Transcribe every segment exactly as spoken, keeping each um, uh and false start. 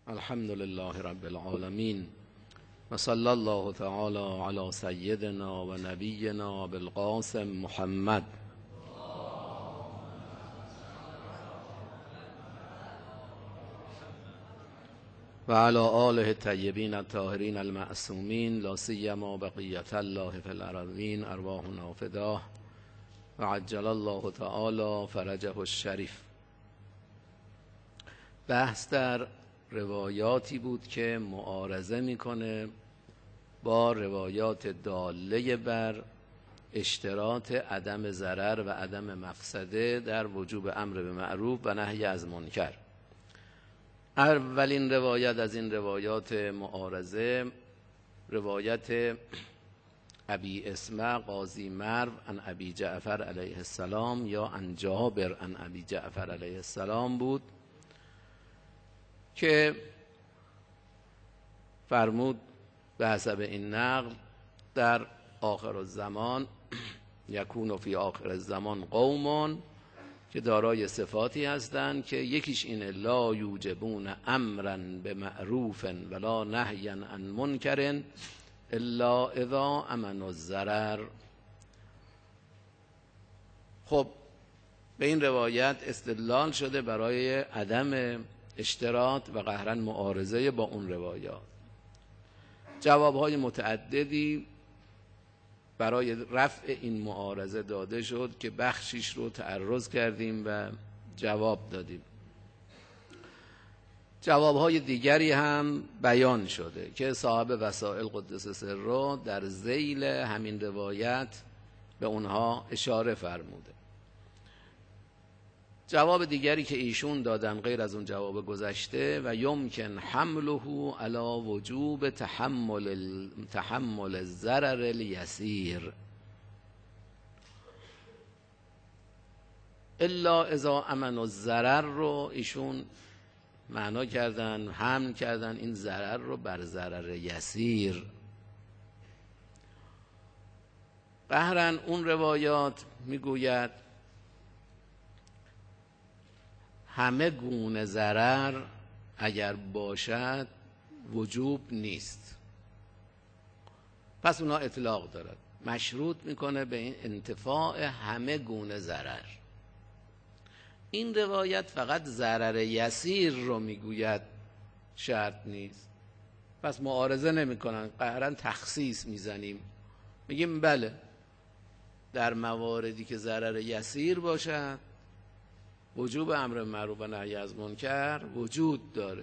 الحمد لله رب العالمين و صلی الله تعالی علی سیدنا و نبینا بالقاسم محمد و علی آله الطیبین الطاهرین المعصومین لا سیما بقیة الله فی الارضین ارواحنا فداه و عجل الله تعالی فرجه الشریف. بحث در روایاتی بود که معارضه میکنه با روایات داله بر اشتراط عدم ضرر و عدم مفسده در وجوب امر به معروف و نهی از منکر. اولین روایت از این روایات معارضه روایت ابی اسمع قاضی مرو عن ابی جعفر علیه السلام یا عن جابر عن ابی جعفر علیه السلام بود که فرمود به حسب این نقل در آخر الزمان یکون فی آخر الزمان قوم که دارای صفاتی هستند که یکیش اینه لا یوجبون امرا به معروف ولا نهیا عن منکر الا اذا امنوا الضرر. خب به این روایت استدلال شده برای عدم اشتراط و قهرا معارضه با اون روایات. جوابهای متعددی برای رفع این معارضه داده شد که بخشیش رو تعرض کردیم و جواب دادیم. جوابهای دیگری هم بیان شده که صاحب وسائل قدس سره در ذیل همین روایت به اونها اشاره فرموده. جواب دیگری که ایشون دادن غیر از اون جواب گذشته و یمکن حمله علی وجوب تحمل تحمل الضرر الیسیر الا اذا امنوا الضرر رو ایشون معنا کردن حمل کردن این ضرر رو بر ضرر یسیر. قهرن اون روایات میگوید همه گونه ضرر اگر باشد وجوب نیست، پس اونا اطلاق دارد، مشروط میکنه به این انتفاع همه گونه ضرر. این روایت فقط ضرر یسیر رو میگوید شرط نیست، پس معارضه نمیکنن، قهرن تخصیص میزنیم، میگیم بله در مواردی که ضرر یسیر باشد وجوب امر معروف و نهی از منکر وجود داره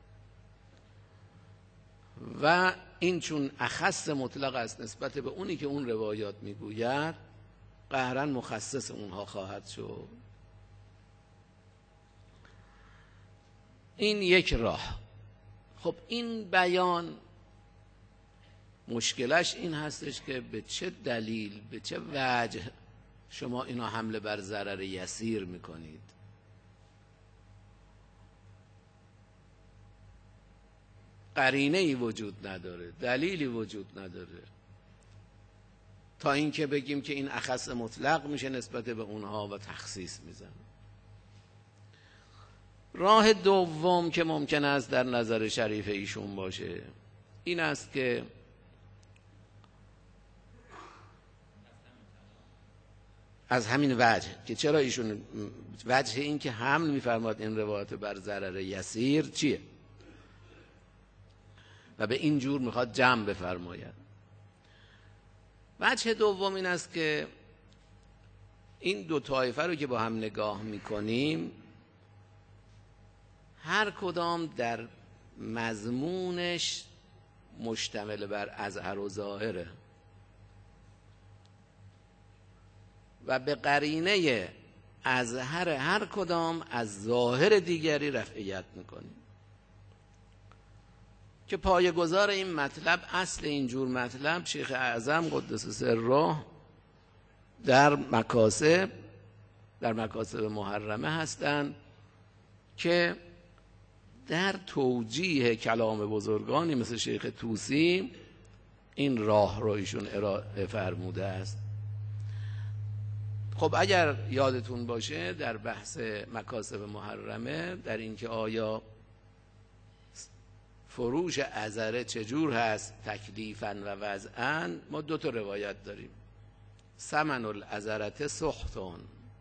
و این چون اخص مطلق است نسبت به اونی که اون روایات میگوید قهرن مخصص اونها خواهد شد. این یک راه. خب این بیان مشکلش این هستش که به چه دلیل به چه وجه شما اینا حمله بر ضرر یسیر میکنید؟ قرینه ای وجود نداره، دلیلی وجود نداره تا اینکه بگیم که این اخص مطلق میشه نسبت به اونها و تخصیص میزنه. راه دوم که ممکن است در نظر شریف ایشون باشه این است که از همین وجه که چرا ایشون وجه این که حمل میفرماد این روایت بر ضرر یسیر چیه و به این جور میخواد جمع بفرماید. وجه دوم این است که این دو طایفه رو که با هم نگاه میکنیم هر کدام در مضمونش مشتمل بر اظهر و ظاهره و به قرینه اظهر هر کدام از ظاهر دیگری رفعیت میکنیم که پایه‌گذار این مطلب اصل اینجور مطلب شیخ اعظم قدس سره در مکاسب در مکاسب محرمه هستند که در توجیه کلام بزرگانی مثل شیخ طوسی این راه رو ایشون ارائه فرموده است. خب اگر یادتون باشه در بحث مکاسب محرمه در اینکه آیا فروش عذره چجور هست تکلیفاً و وضعاً، ما دو تا روایت داریم. ثمن العذرة سخطون.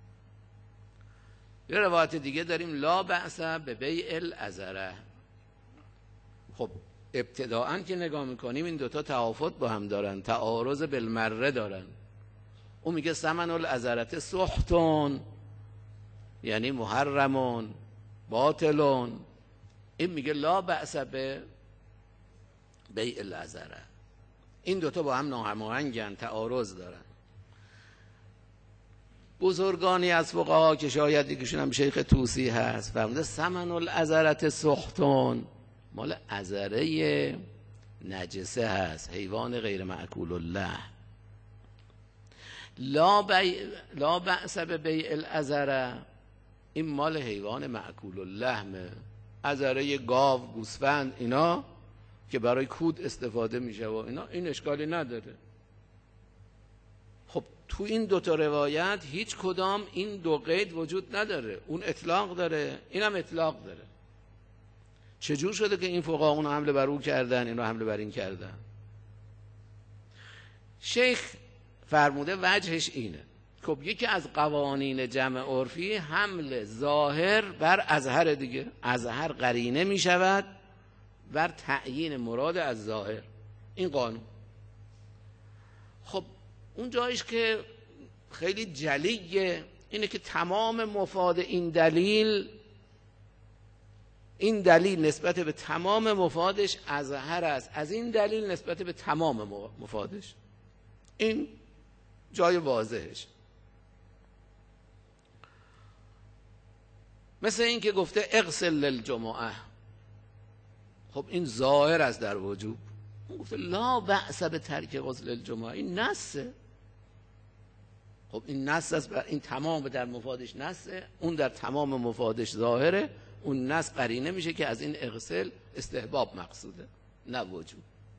یه روایت دیگه داریم لا بأس به بیع العذره. خب ابتداءً که نگاه میکنیم این دوتا توافت با هم دارن، تعارض بالمره دارن. اون میگه ثمن العذرة سخطون یعنی محرمون باطلون، این میگه لا بأس به بیع العذره. این دوتا با هم ناهماهنگن، تعارض دارن. بزرگانی از فقها که شاید یکیشون هم شیخ طوسی هست فرموده ثمن العذرة سخطون مال عذره نجسه هست، حیوان غیر مأکول الله. لا بی... لا بأس به بیع العذره این مال حیوان مأکول اللحمه، عذره گاو، گوسفند، اینا که برای کود استفاده میشه و اینا، این اشکالی نداره. خب تو این دوتا روایت هیچ کدام این دو قید وجود نداره، اون اطلاق داره این هم اطلاق داره. چجور شده که این فقها اون حمله بر او کردن این رو حمله بر این کردن؟ شیخ فرموده وجهش اینه. خب یکی از قوانین جمع عرفی حمل ظاهر بر اظهر دیگه، اظهر قرینه می شود بر تعیین مراد از ظاهر، این قانون. خب اون جایش که خیلی جلیه اینه که تمام مفاد این دلیل، این دلیل نسبت به تمام مفادش اظهر است، از این دلیل نسبت به تمام مفادش، این جای واضحش. مثل این که گفته اغسل للجمعه، خب این ظاهر است در وجوب. اون گفته لا بأس به ترک غسل الجمعه، این نسه. خب این نس است، این تمام در مفادش نسه، اون در تمام مفادش ظاهره، اون نس قرینه میشه که از این اغسل استحباب مقصوده نه وجوب.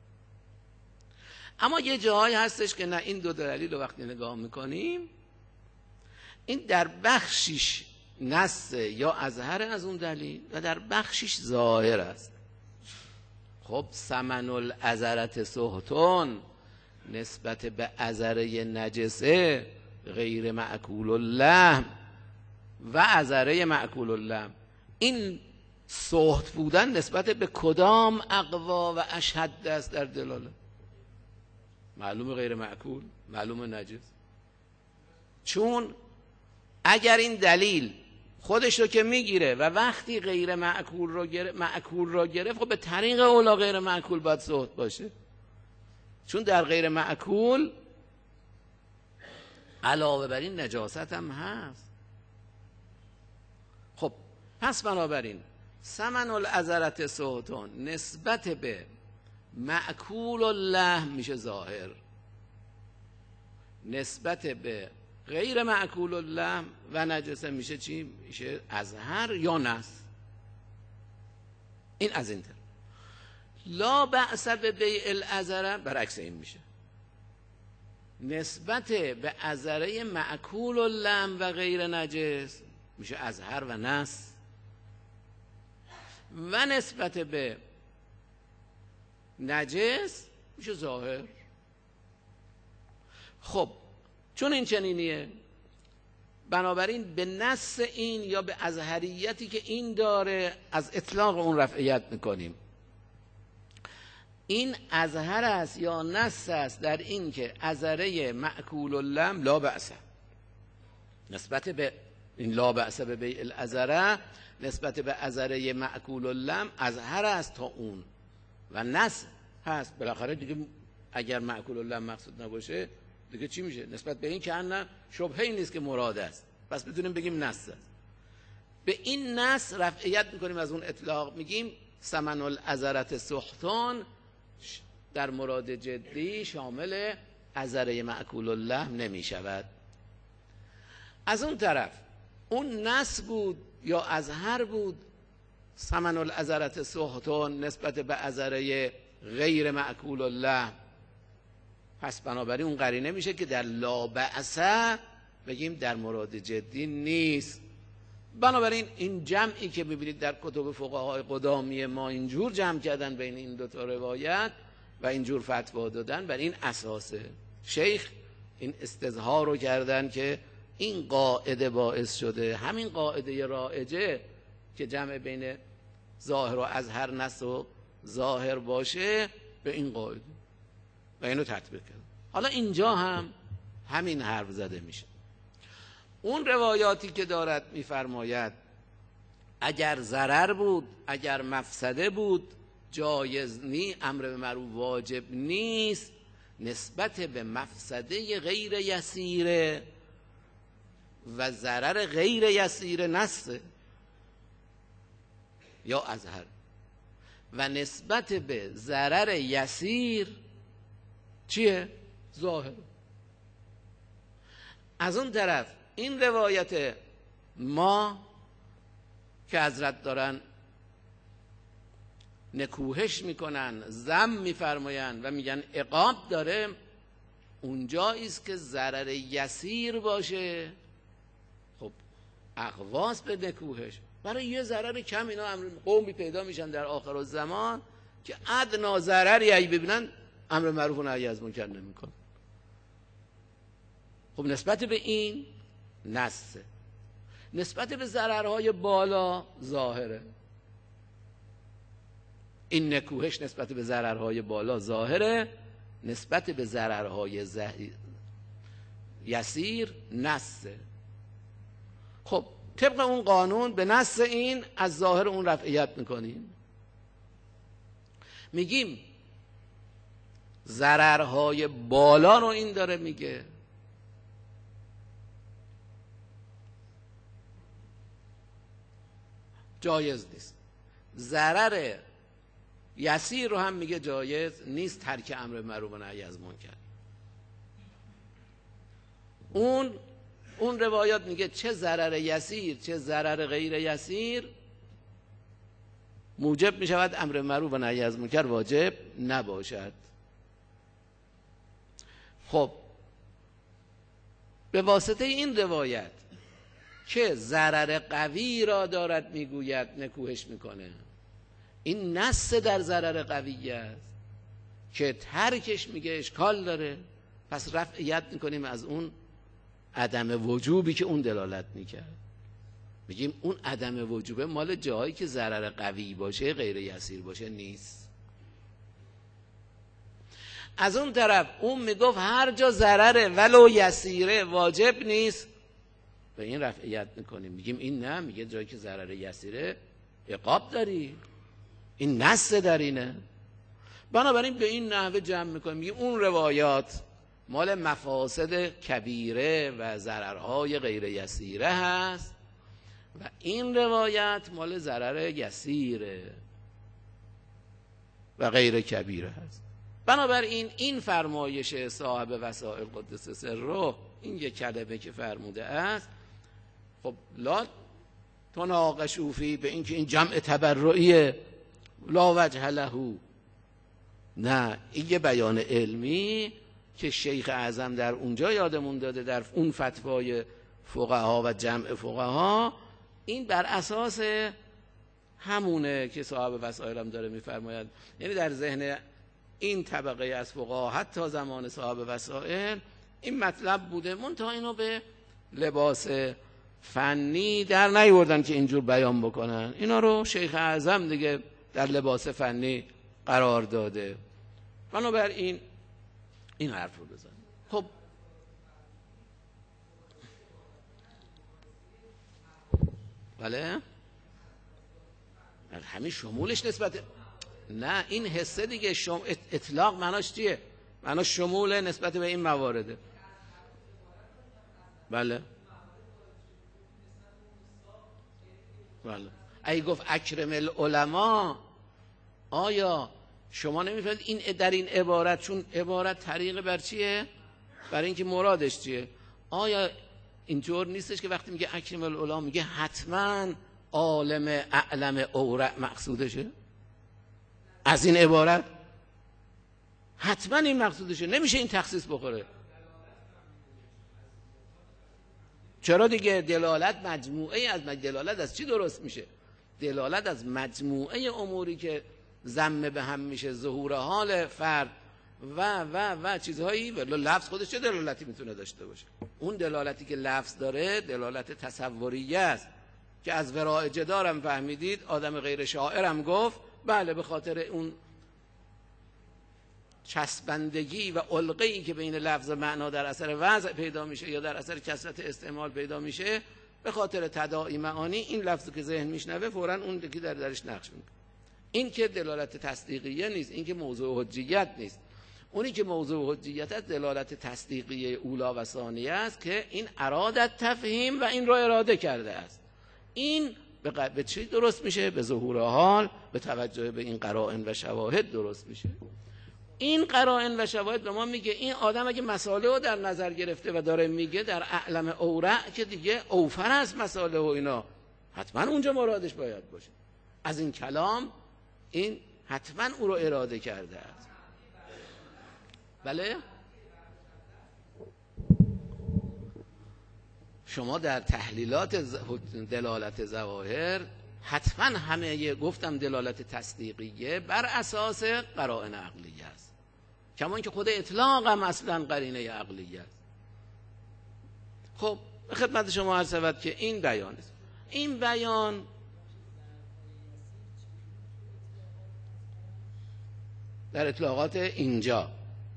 اما یه جاهایی هستش که نه، این دو دلیل رو وقتی نگاه میکنیم این در بخشیش نص یا اظهر از اون دلیل و در بخشیش ظاهر است. خب ثمن العذرة سخطون نسبت به عذره نجسه غیر مأکول اللحم و عذره مأکول اللحم، این سخط بودن نسبت به کدام اقوا و اشد است در دلاله؟ معلوم غیر مأکول، معلوم نجس. چون اگر این دلیل خودش رو که میگیره و وقتی غیر معکول رو گرفت معکول رو گرفت، خب به طریق اولا غیر معکول باید سخط باشه، چون در غیر معکول علاوه بر این نجاست هم هست. خب پس بنابراین ثمن العذرة سخطون نسبت به معکول اللحم میشه ظاهر، نسبت به غیر معکول اللحم و نجسه میشه چی؟ میشه اظهر یا نص. این از این طرف. لا بأس به بیع العذره برعکس این میشه، نسبت به عذره معکول اللحم و غیر نجس میشه اظهر و نص، و نسبت به نجس میشه ظاهر. خب چون این چنینیه، بنابراین به نص این یا به اظهریتی که این داره از اطلاق اون رفعیت میکنیم. این اظهر است یا نص است در این که عذره معکول اللحم لا بأس، نسبت به این لا بأس به بیع العذره نسبت به عذره معکول اللحم اظهر است تا اون و نص هست. بالاخره دیگه اگر معکول اللحم مقصود نباشه دیگه چی میشه؟ نسبت به این که ان شبهه‌ای نیست که مراد است، پس بتونیم بگیم نص است. به این نص رفعیت میکنیم از اون اطلاق، میگیم ثمن العذرة سخطون در مراد جدی شامل عذره معکول اللحم نمیشود. از اون طرف اون نص بود یا اظهر بود ثمن العذرة سخطون نسبت به عذره غیر معکول اللحم، پس بنابراین اون قرینه میشه که در لا بأس بگیم در مراد جدی نیست، بنابراین این جمعی که ببینید در کتب فقهای قدامی ما اینجور جمع کردن بین این دو تا روایت و اینجور فتوا دادن، بر این اساسه. شیخ این استظهار رو کردن که این قاعده باعث شده، همین قاعده رائجه که جمع بین ظاهر و اظهر نص و ظاهر باشه، به این قاعده و اینو تطبیق کرد. حالا اینجا هم همین حرف زده میشه. اون روایاتی که دارد میفرماید اگر ضرر بود، اگر مفسده بود، جایز نی، امر به معروف واجب نیست، نسبت به مفسده غیر یسیره و ضرر غیر یسیر نصه یا اظهر، و نسبت به ضرر یسیر چیه؟ ظاهر. از اون طرف این روایت ما که حضرت دارن نکوهش میکنن، ذم میفرماین و میگن عقاب داره، اونجایی است که ضرر یسیر باشه. خب اقواس به نکوهش برای یه ضرر کم اینا امر قومی پیدا میشن در آخر الزمان که ادنا ضرری ای ببینن امر معروف و نهی از منکر نمیکنن. خب نسبت به این نصه، نسبت به ضررهای بالا ظاهره. این نکوهش نسبت به ضررهای بالا ظاهره، نسبت به ضررهای یسیر نصه. خب طبق اون قانون به نص این از ظاهر اون رفعیت میکنیم، میگیم ضررهای بالا رو این داره میگه، جایز نیست. ضرر یسیر رو هم میگه جایز نیست، ترک امر معروف و نهی از منکر. اون اون روایات میگه چه ضرر یسیر چه ضرر غیر یسیر موجب میشود امر معروف و نهی از منکر واجب نباشد. خب به واسطه این روایت که ضرر قوی را دارد میگوید نکوهش میکنه، این نص در ضرر قوی است که ترکش میگه اشکال داره، پس رفعیت میکنیم از اون عدم وجوبی که اون دلالت میکرد. میگیم اون عدم وجوبه مال جایی که ضرر قوی باشه غیر یسیر باشه نیست. از اون طرف اون میگفت هر جا ضرره ولو یسیره واجب نیست، به این رفعیت میکنیم، میگیم این نه، میگه جایی که ضرر یسیره عقاب داری، این نص در اینه. بنابراین به این نحوه جمع میکنیم، میگیم اون روایات مال مفاسد کبیره و ضررهای غیر یسیره هست و این روایت مال ضرر یسیره و غیر کبیره هست. بنابراین این فرمایش صاحب وسائل قدس سره، این یک کلمه که فرموده است، خب لا تناقشوا فی، به این که این جمع تبرعیه لا وجه له، نه، این یه بیان علمی که شیخ اعظم در اونجا یادمون داده در اون فتوای فقها و جمع فقها، این بر اساس همونه که صاحب وسائل هم داره میفرماید. یعنی در ذهن این طبقه از فقها حتی زمان صاحب وسائل این مطلب بوده، منتها اینو به لباس فنی در نیوردن که اینجور بیان بکنن. اینا رو شیخ اعظم دیگه در لباس فنی قرار داده. بنابراین این حرف رو بزن. خب بله همین شمولش نسبت، نه این حسه دیگه شم... اطلاق معناش چیه؟ معناش شمول نسبت به این موارده. بله بله ای گفت اکرم العلماء، آیا شما نمیفهمید این در این عبارت، چون عبارت طریق بر چیه؟ برای اینکه مرادش چیه؟ آیا اینطور نیستش که وقتی میگه اکرم العلماء میگه حتما عالم اعلم اورع مقصودشه؟ از این عبارت حتما این مقصودشه، نمیشه این تخصیص بخوره. چرا دیگه؟ دلالت مجموعه از دلالت از چی درست میشه؟ دلالت از مجموعه اموری که ضم به هم میشه، ظهور حال فرد و و و چیزهایی. ولی لفظ خودش چه دلالتی میتونه داشته باشه؟ اون دلالتی که لفظ داره دلالت تصوریه است که از ورای جدارم فهمیدید آدم غیر شاعرم گفت بله به خاطر اون چسبندگی و علقه‌ای که بین لفظ و معنا در اثر وضع پیدا میشه یا در اثر کثرت استعمال پیدا میشه، به خاطر تداعی معانی این لفظی که ذهن میشنوه فوراً اون که در درش نقش میکنه. این که دلالت تصدیقیه نیست، این که موضوع حجیت نیست. اونی که موضوع حجیت است دلالت تصدیقیه اولا و ثانیه است که این ارادت تفهیم و این را اراده کرده است. این به, ق... به چی درست میشه؟ به ظهور حال، به توجه به این قرائن و شواهد درست میشه. این قرائن و شواهد به ما میگه این آدم اگه مسائل رو در نظر گرفته و داره میگه در اعلم اورع که دیگه اوفر است مسائل و اینا، حتما اونجا مرادش باید باشه. از این کلام این حتما او رو اراده کرده است. بله؟ شما در تحلیلات دلالت ظواهر حتما همه گفتم دلالت تصدیقیه بر اساس قرائن عقلیه است، کما اینکه خود اطلاق هم اصلا قرینه عقلیه است. خب خدمت شما عرض شود که این بیان است. این بیان در اطلاقات اینجا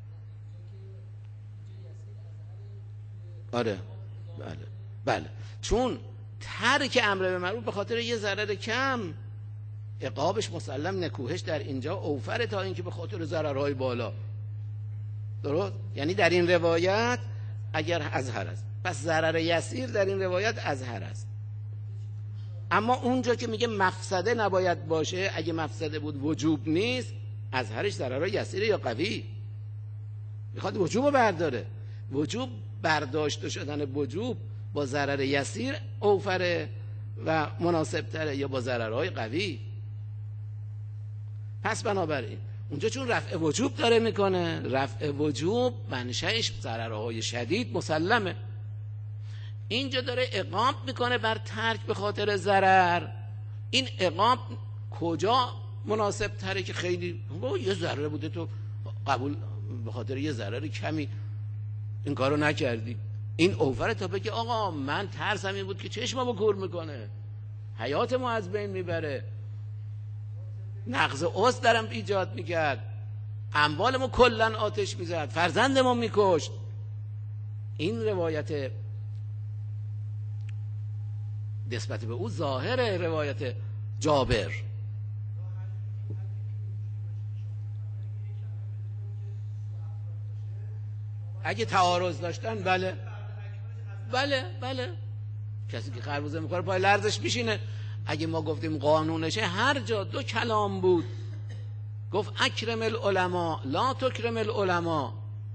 آره بله بله چون ترک امر به معروف به خاطر یه ضرر کم عقابش مسلم نکوهش در اینجا اوفره تا اینکه به خاطر ضررهای بالا. درست؟ یعنی در این روایت اگر ازهر است، پس ضرر یسیر در این روایت ازهر است. اما اونجا که میگه مفسده نباید باشه، اگه مفسده بود وجوب نیست، ازهرش ضرر یسیره یا قوی؟ میخواد وجوب رو برداره. وجوب برداشته شدن وجوب با ضرر یسیر اوفره و مناسب تره یا با ضررهای قوی؟ پس بنابراین اونجا چون رفع وجوب داره میکنه، رفع وجوب منشأش ضررهای شدید مسلمه. اینجا داره عقاب میکنه بر ترک به خاطر ضرر. این عقاب کجا مناسب تره که خیلی یه ضرر بوده تو قبول به خاطر یه ضرر کمی این کارو نکردی، این اوفره تا بگه آقا من ترسم این بود که چشممو کور میکنه، حیاتمو از بین میبره، نقض عضو درم ایجاد میکرد، اموالمو کلن آتش میزد، فرزندمو میکشت. این روایت نسبت به او ظاهر روایت جابر. اگه تعارض داشتن بله بله بله کسی که خربوزه میکنه پای لرزش میشینه. اگه ما گفتیم قانونشه، هر جا دو کلام بود، گفت اکرم العلماء لا تکرم العلماء.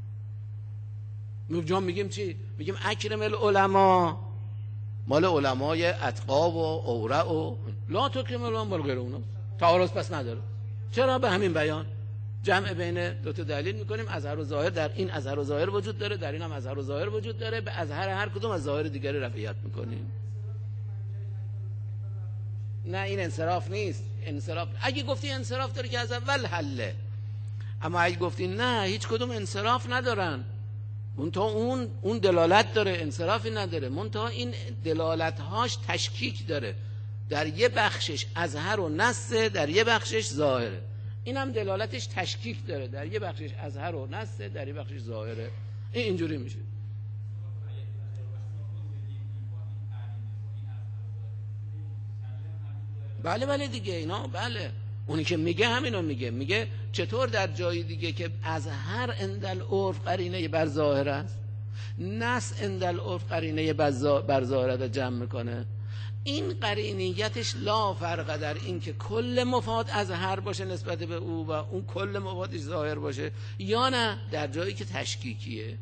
ما میگیم چی؟ میگیم اکرم العلماء مال علمای اتقا و اورع و لا تکرم العلماء مال غیر اونا. تعارض پس نداره. چرا؟ به همین بیان جمع بین دو تا دلیل میکنیم. اظهر و ظاهر، در این اظهر و ظاهر وجود داره، در این هم اظهر و ظاهر وجود داره، به اظهر هر کدوم از ظاهر دیگری رفعیت میکنیم. نه این انصراف نیست. انصراف اگه گفتی انصراف داره که از اول حله، اما اگه گفتی نه هیچ کدوم انصراف ندارن، منتها اون اون دلالت داره، انصرافی نداره، منتها این دلالت هاش تشکیک داره، در یه بخشش اظهر و نص، در یه بخشش ظاهره. این هم دلالتش تشکیک داره، در یه بخشش اظهر و نص، در یه بخشش ظاهره. این اینجوری میشه. بله بله دیگه اینا بله. اونی که میگه همینو میگه. میگه چطور در جای دیگه که اظهر اندل عرف قرینه بر ظاهر است، نص اندل عرف قرینه بر ظاهر جمع میکنه. این قرینیتش لا فرق در این که کل مفاد اظهر باشه نسبت به او و اون کل مفادش ظاهر باشه، یا نه در جایی که تشکیکیه.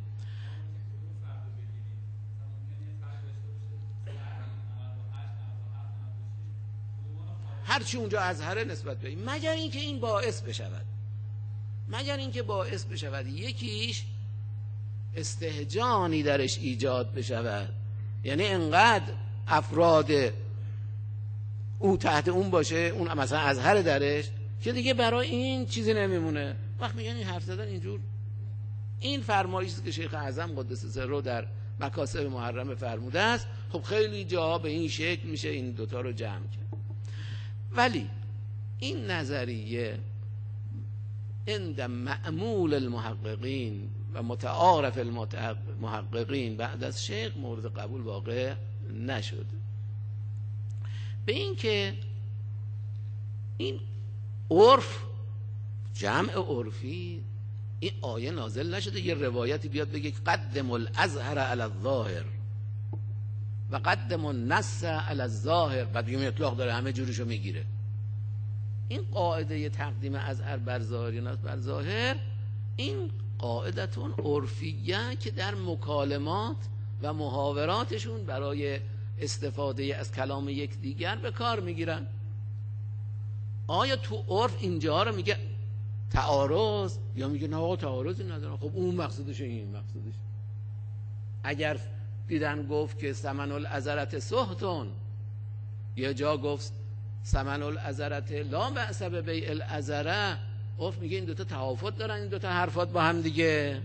هرچی اونجا اظهره نسبت به این، مگر اینکه این باعث بشود مگر اینکه باعث بشود یکیش استهجانی درش ایجاد بشود یعنی انقدر افراد او تحت اون باشه، اون مثلا ازهر درش، که دیگه برای این چیزی نمیمونه. وقت میگن این حرف زدن اینجور، این فرمایشی که شیخ اعظم قدس سره در مکاسب محرم فرموده است. خب خیلی جاها به این شکل میشه این دوتا رو جمع کرد. ولی این نظریه عند معمول المحققین و متعارف المحققین بعد از شیخ مورد قبول واقع نشد. به این که این عرف، جمع عرفی، این آیه نازل نشده یه روایتی بیاد بگه قدم الازهر علی الظاهر و قدم النص علی الظاهر، بعد بگیم اطلاق داره همه جورشو میگیره. این قاعده تقدیم ازهر بر ظاهر یا نص بر ظاهر، این قاعدتون عرفیه که در مکالمات و محاوراتشون برای استفاده از کلام یکدیگر به کار میگیرن. آیا تو عرف اینجا رو میگه تعارض یا میگه نه آقا تعارضی نداره؟ خب اون مقصودش این مقصودش. اگر دیدن گفت که ثمن العذرت سهتون، یه جا گفت ثمن العذرت لا بأس ببیع العذره، عرف میگه این دوتا توافت دارن، این دوتا حرفات با هم دیگه،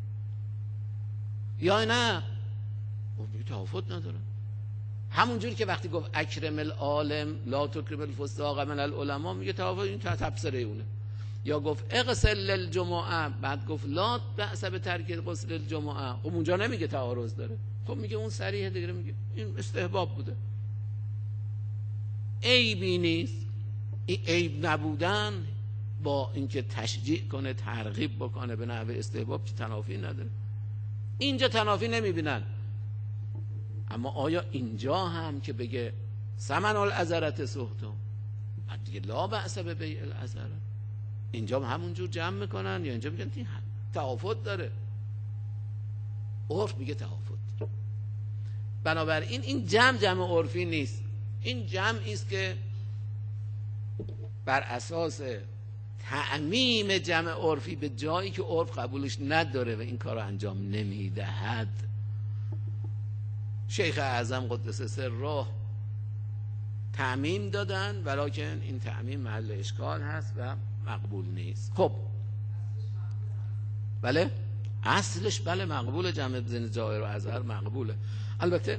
یا نه عرف میگه توافت ندارن. همونجوری که وقتی گفت اکرم العالم لا تکرم الفساق من العلماء، میگه توافت این تفسیر اونه. یا گفت اغسل الجمعه، بعد گفت لا بأس بترک غسل الجمعه، خب اونجا نمیگه تعارض داره، خب میگه اون صریحه دیگه، میگه این استحباب بوده، عیبی نیست. این عیب نبودن با اینکه تشجیع کنه، ترغیب بکنه به نحو استحباب، که تنافی نداره. اینجا تنافی نمیبینن. اما آیا اینجا هم که بگه ثمن العذرت سهتون، بعد دیگه لا بأس ببیع العذره، اینجا هم همونجور جمع میکنن یا اینجا میگن این توافت داره؟ عرف میگه توافت داره. بنابراین این جمع جمع عرفی نیست، این جمعی است که بر اساس تعمیم جمع عرفی به جایی که عرف قبولش نداره و این کار رو انجام نمیدهد. شیخ اعظم قدس سره تعمیم دادن، ولکن این تعمیم محل اشکال هست و مقبول نیست. خب بله اصلش بله مقبوله، جمع زن جائر و ازهر مقبوله، البته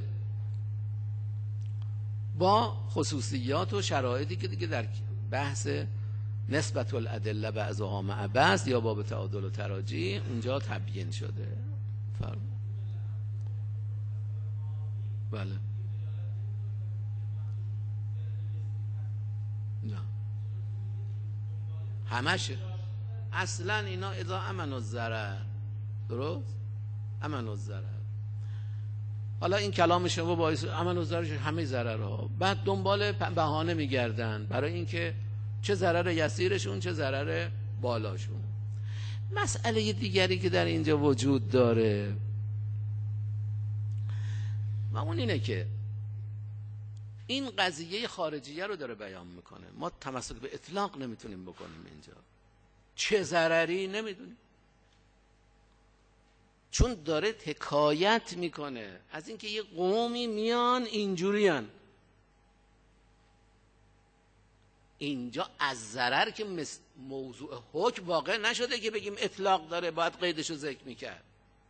با خصوصیات و شرایطی که دیگه در بحث نسبت الادله بعضها مع بعض یا باب تعادل و تراجی اونجا تبیین شده. فرم بله نه همشه اصلا اینا اذا امن الضرر، درست امن الضرر. حالا این کلام شما باعث امن الضرر همه ضررها، بعد دنبال بهانه میگردن برای اینکه چه ضرر یسیرشون چه ضرر بالاشون. مسئله دیگری که در اینجا وجود داره و اون اینه که این قضیه خارجیه رو داره بیان میکنه. ما تمسک به اطلاق نمیتونیم بکنیم اینجا، چه ضرری نمیدونیم، چون داره حکایت میکنه از اینکه یه قومی میان اینجوریان. اینجا از ضرر که موضوع حکم واقع نشده که بگیم اطلاق داره باید قیدش رو ذکر میکرد.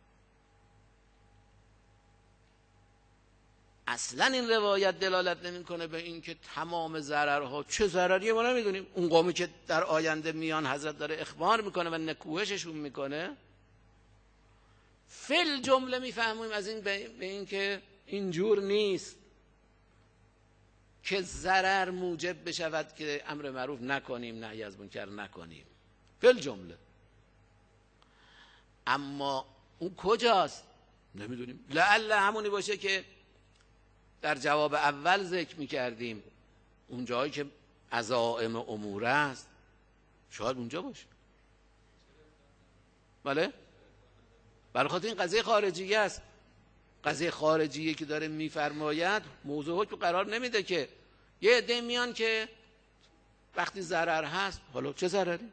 اصلا این روایت دلالت نمیکنه به این که تمام ضررها، چه ضرریه ما نمیدونیم. اون قومی که در آینده میان حضرت داره اخبار میکنه و نکوهششون میکنه، فل جمله میفهمیم از این به این که اینجور نیست که ضرر موجب بشود که امر معروف نکنیم نهی از منکر نکنیم، فل جمله. اما اون کجاست نمیدونیم. لعل همونی باشه که در جواب اول ذکر میکردیم، اون جایی که عزائم امور است شاید اونجا باشه. بله برای خاطر این قضیه خارجیه است. قضیه خارجیه که داره میفرماید موضوع حکم قرار نمیده که یه عده میان که وقتی ضرر هست، حالا چه ضرری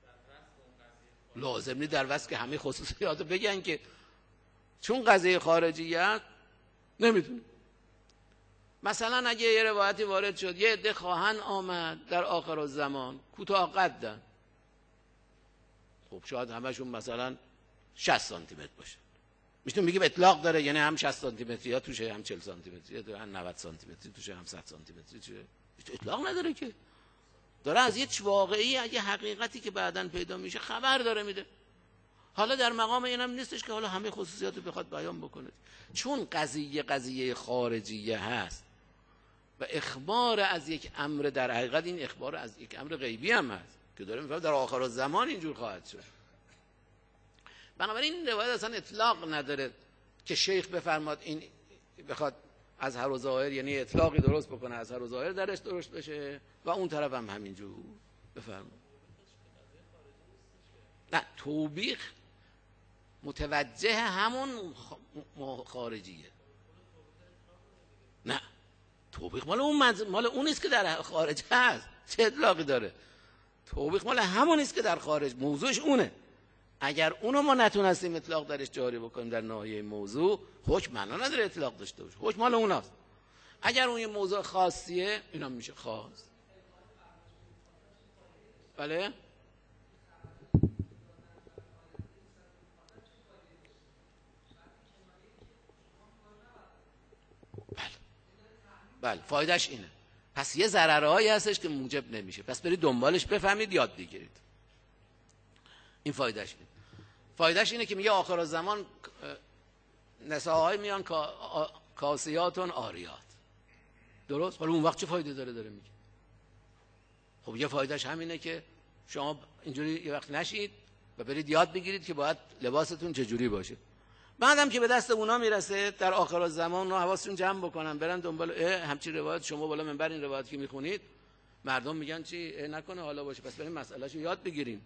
لازم نیست در وصف که همه خصوصیات بگن که چون قضیه خارجیه نمیدونه. مثلا اگه یه روایتی وارد شد یه عده خواهن آمد در آخر الزمان کوتاه قدن، خب شاید همشون مثلا شصت سانتی متر باشه، میتونیم بگیم اطلاق داره، یعنی هم شصت سانتی متری یا توشه، هم چهل سانتی متری یا هم نود سانتی متری توشه، هم صد سانتی متری توشه. اطلاق نداره که، داره از یه واقعی، یه حقیقتی که بعداً پیدا میشه خبر داره میده. حالا در مقام اینم نیستش که حالا همه خصوصیات رو بخواد بیان بکنه، چون قضیه قضیه خارجیه هست و اخبار از یک امر، در حقیقت این اخبار از یک امر غیبی هم هست که داره میفهمه در آخر الزمان اینجور خواهد شد. بنابراین این روایت اصلا اطلاق نداره که شیخ بفرماد این بخواد از هر و ظاهر، یعنی اطلاقی درست بکنه از هر و ظاهر درش درست بشه و اون طرف هم همینجور بفرماد. نه، توبیخ متوجه همون خارجیه. نه، توبیخ مال اون منز... مال اون نیست که در خارج هست. چه اطلاقی داره؟ توبیخ مال همون نیست که در خارج، موضوعش اونه. اگر اونو ما نتونستیم اطلاق درش جاری بکنیم در ناحیه موضوع، حکم معنا نداره اطلاق داشته باشه، حکم مال اوناست. اگر اون یه موضوع خاصیه اینا میشه خاص. بله؟ بله، فایدهش اینه. پس یه ضررهایی هستش که موجب نمیشه، پس برید دنبالش بفهمید، یاد بگیرید. این فایدهش اینه. فایدهش اینه که میگه آخر الزمان نساهای میان کاسیاتون آریات. درست؟ حالا اون وقت چه فایده داره داره میگه؟ خب یه فایدهش همینه که شما اینجوری یه وقت نشید و برید یاد بگیرید که باید لباستون چجوری باشه. بعدم که به دست اونا میرسه در آخر الزمان اونا حواسشون جمع بکنن، برن دنبال همچین روایت، شما بالا منبر این روایت که میخونید مردم میگن چی نکنه حالا باشه، پس بریم مسئلهشو یاد بگیریم.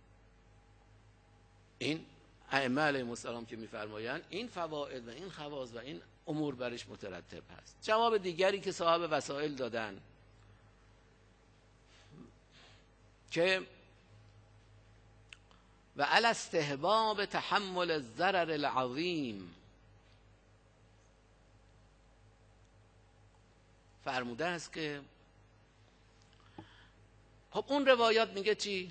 این ائمه علیهم السلام که میفرمایند این فواید و این خواص و این امور برش مترتب هست. جواب دیگری که صاحب وسائل دادن که و علی استحباب تحمل الضرر العظیم، فرموده است که خب اون روایات میگه چی؟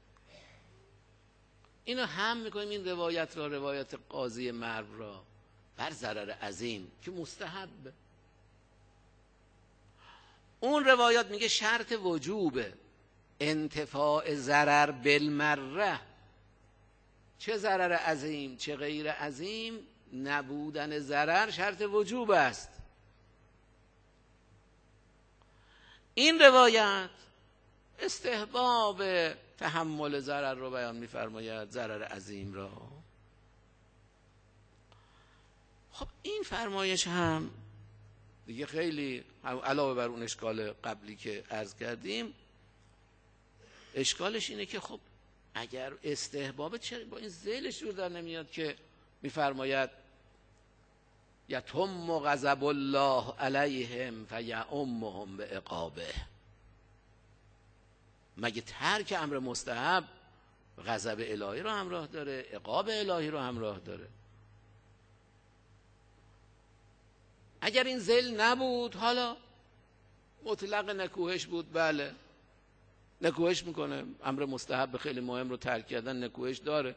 اینو هم میکنیم این روایت را، روایت قاضی مرو را، بر ضرر عظیم که مستحب. اون روایات میگه شرط وجوب انتفاع ضرر بالمره، چه ضرر عظیم چه غیر عظیم، نبودن ضرر شرط وجوب است. این روایت استحباب تحمل ضرر رو بیان می‌فرماید، ضرر عظیم را. خب این فرمایش هم دیگه خیلی علاوه بر اون اشکال قبلی که عرض کردیم، اشکالش اینه که خب اگر استحباب، چرا با این ذیلش جور در نمیاد که میفرماید یتم غضب الله علیهم فیعمهم بعقابه؟ مگه ترک امر مستحب غضب الهی رو همراه داره، عقاب الهی رو همراه داره؟ اگر این ذیل نبود، حالا مطلق نکوهش بود، بله نکوهش میکنه، امر مستحب خیلی مهم رو ترک کردن نکوهش داره.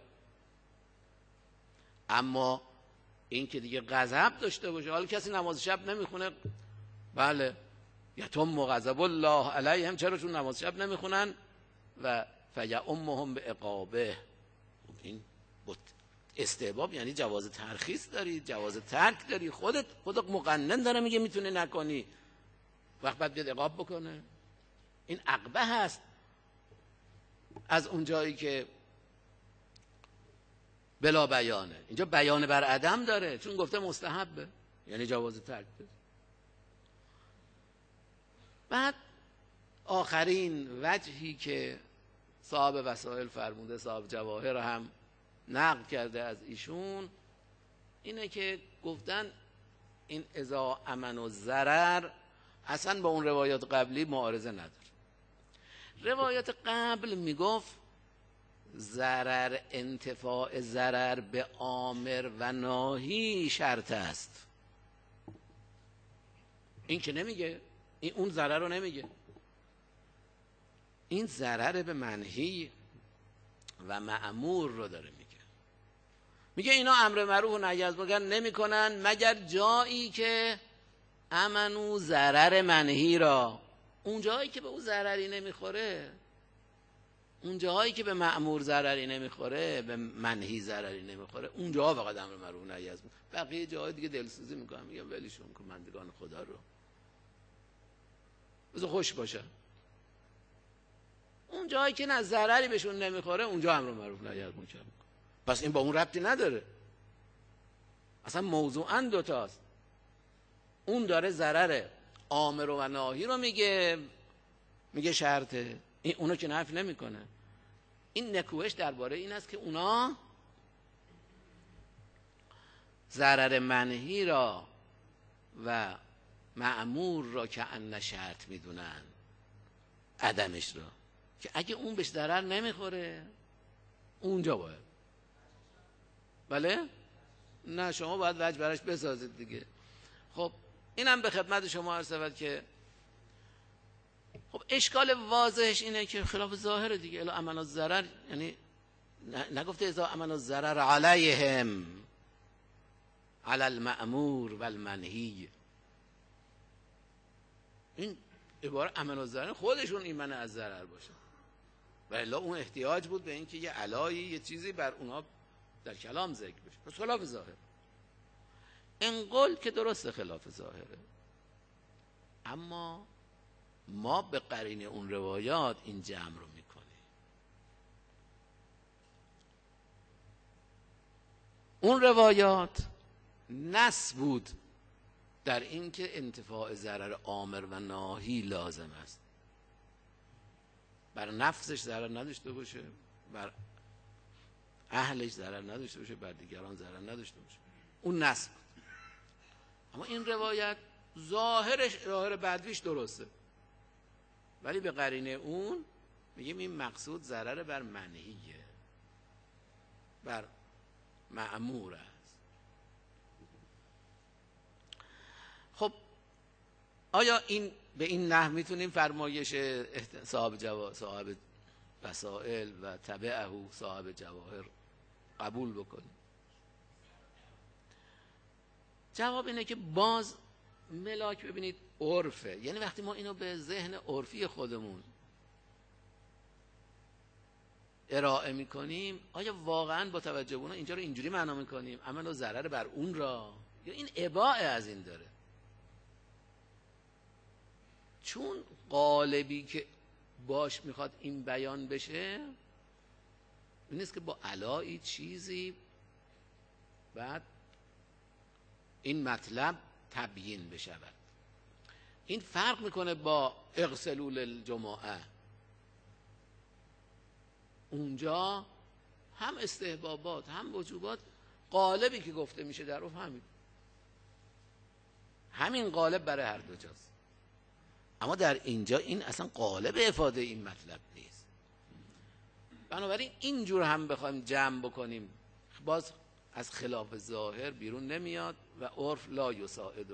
اما این که دیگه غضب داشته باشه، حالا کسی نماز شب نمیخونه، بله یتم غضب الله علیهم، چرا؟ چون نماز شب نمیخونن و فیعمهم بعقابه. این استحباب یعنی جواز ترخیص داری، جواز ترک داری، خودت خودت مقنن داره میگه میتونه نکنی، وقت بعد بیاد عقاب بکنه. این عقبه هست از اون جایی که بلا بیانه. اینجا بیان بر عدم داره، چون گفته مستحبه یعنی جواز ترک داره. بعد آخرین وجهی که صاحب وسائل فرموده، صاحب جواهر هم نقل کرده از ایشون، اینه که گفتن این اذا امن و ضرر اصلا با اون روایات قبلی معارضه نداره. روایات قبل میگفت ضرر، انتفاع ضرر به آمر و ناهی شرط است. این که نمیگه، این اون ضرر رو نمیگه. این ضرر به منهی و مأمور رو داره میگه. میگه اینا امر معروف و نهی از منکر نمیکنن مگر جایی که امنو ضرر منهی را، اون جایی که به اون ضرری نمیخوره، اون جایی که به مأمور ضرری نمیخوره، به منهی ضرری نمیخوره، اون جا فقط امر معروف و نهی از منکر. بقیه جاهای دیگه دلسوزی میکنن، میگم ولشون کن بندگان خدا رو، بذار خوش باشه. اون جایی که نه ضرری بهشون نمیخوره، اونجا امر معروف و نهی از منکر. پس این با اون ربطی نداره، اصلا موضوعاً دوتاست. اون داره ضرر آمر و ناهی رو میگه، میگه شرطه، این اونو که نفی نمیکنه. این نکوهش درباره این است که اونا ضرر منهی را و مأمور را که ان شرط میدونن، عدمش را، که اگه اون بهش ضرر نمیخوره اونجا باید. بله؟ نه شما باید وجه براش بسازید دیگه. خب اینم به خدمت شما عرض شود که خب اشکال واضحش اینه که خلاف ظاهر دیگه. الا امن الضرر، یعنی نگفته اذا امن الضرر علیهم علی المأمور والمنهی. این عباره امن الضرر خودشون ایمن از ضرر باشه، و الا اون احتیاج بود به اینکه یه علایی یه چیزی بر اونها در کلام ذکر بشه. پس خلاف ظاهر. این قول که درست خلاف ظاهره، اما ما به قرینه اون روایات این جمع رو میکنیم. اون روایات نص بود در این که انتفاع ضرر آمر و ناهی لازم است، بر نفسش ضرر نداشته باشه، بر اهلش ضرر نداشته باشه، بر دیگران ضرر نداشته باشه. اون نص بود. اما این روایت ظاهرش، ظاهر بدویش درسته، ولی به قرینه اون میگیم این مقصود ضرر بر منهیه، بر مأمور است. خب آیا این به این نحو میتونیم فرمایش صاحب جوا... صاحب وسائل و تبعه صاحب جواهر قبول بکنیم؟ جواب اینه که باز ملاک ببینید عرفه، یعنی وقتی ما اینو به ذهن عرفی خودمون ارائه میکنیم، آیا واقعا با توجه به اون اینجا رو اینجوری معنا میکنیم عمل و ضرر بر اون را، یا این اباعه از این داره؟ چون قالبی که باش میخواد این بیان بشه این نیست که با علایی چیزی بعد این مطلب تبیین بشود. این فرق میکنه با اغسلوا للجمعه. اونجا هم استحبابات هم وجوبات، قالبی که گفته میشه در اون همین همین قالب برای هر دو جاست. اما در اینجا این اصلا قالب افاده این مطلب نیست. بنابراین اینجور هم بخوایم جمع بکنیم باز از خلاف ظاهر بیرون نمیاد و عرف لا یساعده.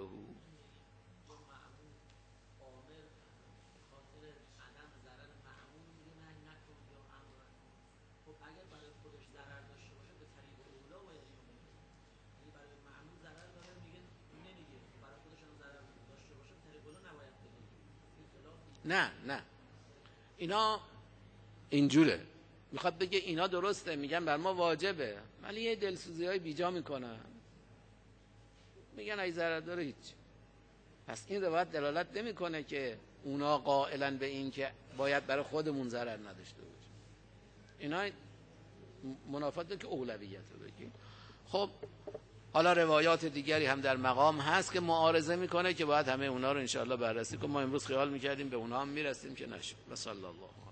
نه نه اینا اینجوره، میخواد بگه اینا درسته، میگن بر ما واجبه، ولی یه دلسوزی های بیجا میکنن، میگن ای ضرر داره هیچ. پس این روایت دلالت نمیکنه که اونا قائلن به این که باید برای خودمون ضرر نداشته باشه. اینا منافات که اولویت رو بگیم. خب حالا روایات دیگری هم در مقام هست که معارضه میکنه که باید همه اونا رو انشاءالله بررسی کنیم. ما امروز خیال میکردیم به اونا هم میرسیم که نشد. و صلی الله